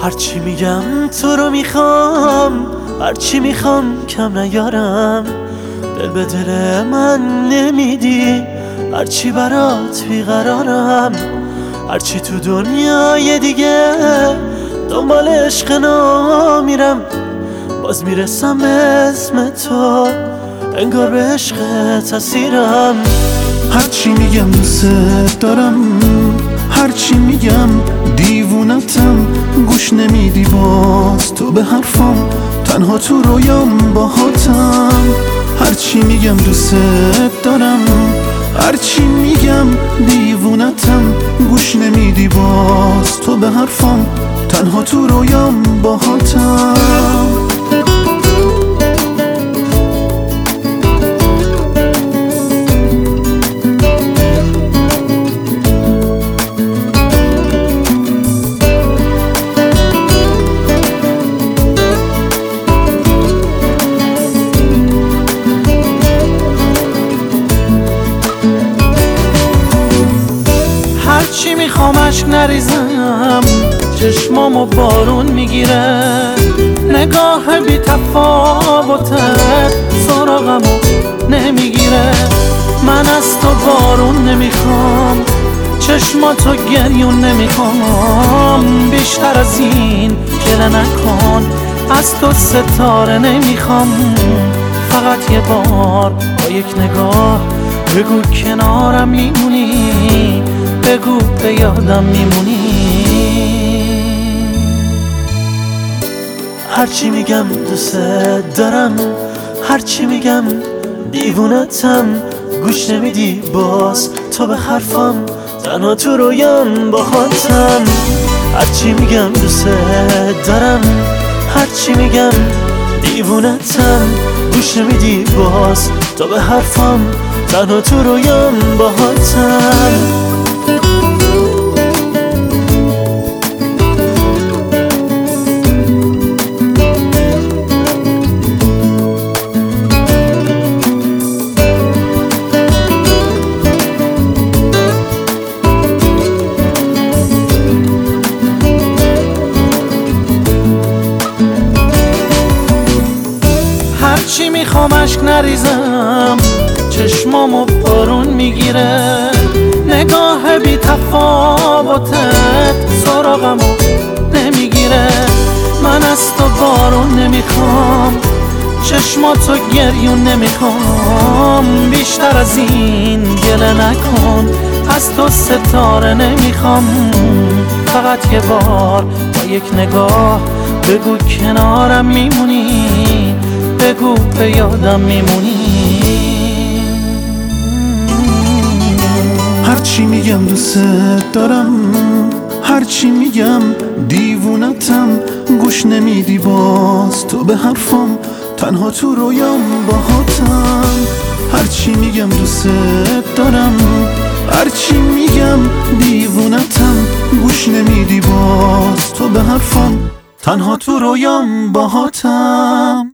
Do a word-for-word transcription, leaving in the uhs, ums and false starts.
هرچی میگم تو رو میخوام، هرچی میخوام کم نیارم. دل به دل من نمیدی، هرچی برات بیقرارم. هرچی تو دنیای دیگه دنبال عشق نمیرم، باز میرسم به اسم تو، انگار به عشقت اسیرم. هرچی میگم دوست دارم، هرچی میگم دیوونتم، گوش نمیدی باز تو به حرفم، تنها تو رویام باهاتم. هرچی میگم دوست دارم، هرچی میگم دیوونتم، گوش نمیدی باز تو به حرفم، تنها تو رویام باهاتم. هرچی میخوام اشک نریزم، چشمامو بارون میگیره. نگاه بی تفاوتت سراغمو نمیگیره. من از تو بارون نمیخوام، چشماتو گریون نمیخوام. بیشتر از این گله نکن، از تو ستاره نمیخوام. فقط یه بار با یک نگاه بگو کنارم میمونی، بگو به یادم میمونی. هرچی میگم دوست دارم، هرچی میگم دیوونتم، گوش نمیدی باز تو به حرفم، تنها تو رویام باهاتم. هرچی میگم دوست دارم، هرچی میگم دیوونتم، گوش نمیدی باز تو به حرفم، تنها تو رویام باهاتم. هرچی میخوام اشک نریزم، چشمامو بارون میگیره. نگاه بی تفاوتت سراغمو نمیگیره. من از تو بارون نمیخوام، چشماتو گریون نمیخوام. بیشتر از این گله نکن، از تو ستاره نمیخوام. فقط یه بار با یک نگاه بگو کنارم میمونی، بگو به یادم میمونی. هرچی میگم دوست دارم، هرچی میگم دیوونتم، گوش نمیدی باز تو به حرفم، تنها تو رویام باهاتم. هرچی میگم دوست دارم، هرچی میگم دیوونتم، گوش نمیدی باز تو به حرفم، تنها تو رویام باهاتم.